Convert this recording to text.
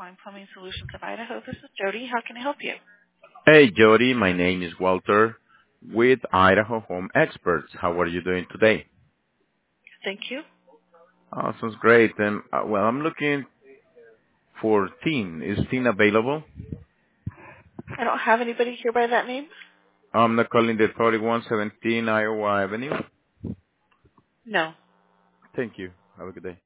Calling Plumbing Solutions of Idaho. This is Jody. How can I help you? Hey, Jody. My name is Walter with Idaho Home Experts. How are you doing today? Thank you. Oh, sounds great. Well, I'm looking for Teen. Is Teen available? I don't have anybody here by that name. I'm not calling the 3117 Iowa Avenue. No. Thank you. Have a good day.